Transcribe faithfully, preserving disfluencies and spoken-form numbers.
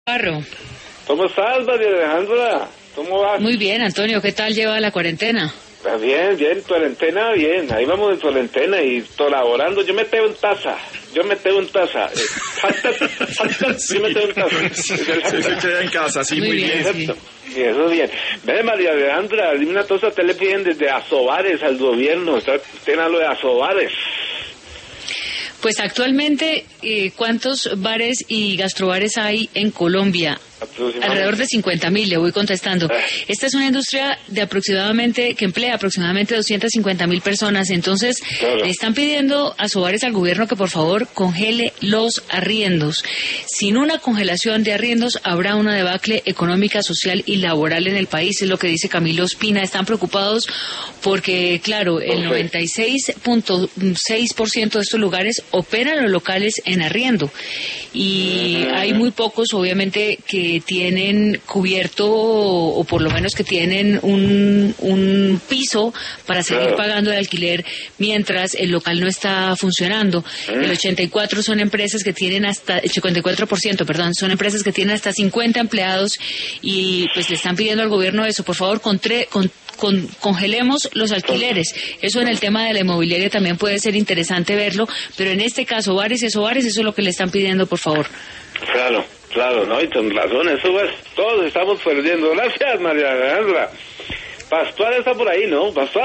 Barro. ¿Cómo estás, María Alejandra? ¿Cómo vas? Muy bien, Antonio, ¿qué tal lleva la cuarentena? Ah, bien, bien, cuarentena, bien. Ahí vamos en cuarentena y colaborando. Yo me tengo en taza. Yo me tengo en taza. Eh, hashtag, hashtag, yo me tengo en taza. Se queda en casa, sí, muy, muy bien. bien. bien. Sí. Sí, eso es bien. Ve, María Alejandra, dime una cosa, te le piden desde Asobares al gobierno. Tiene lo de Asobares. Pues actualmente, eh, ¿cuántos bares y gastrobares hay en Colombia? Alrededor de cincuenta mil, le voy contestando. Esta es una industria de aproximadamente, que emplea aproximadamente doscientas cincuenta mil personas. Entonces, claro. Le están pidiendo a Sobares al gobierno que por favor congele los arriendos. Sin una congelación de arriendos, habrá una debacle económica, social y laboral en el país, es lo que dice Camilo Espina. Están preocupados porque, claro, el noventa y seis punto seis por ciento de estos lugares operan los locales en arriendo. Y uh-huh. hay muy pocos, obviamente, que tienen cubierto o por lo menos que tienen un, un piso para seguir claro. pagando el alquiler mientras el local no está funcionando. ¿Eh? El ochenta y cuatro son empresas que tienen hasta, el cincuenta y cuatro por ciento, perdón, son empresas que tienen hasta cincuenta empleados y pues le están pidiendo al gobierno eso, por favor, contre, con, con, congelemos los alquileres. Eso en el tema de la inmobiliaria también puede ser interesante verlo, pero en este caso, bares y sobares, eso es lo que le están pidiendo, por favor. Claro. Claro, no, y con razón, eso es, todos estamos perdiendo. Gracias, María Alejandra. Pascual está por ahí, ¿no? Pascual.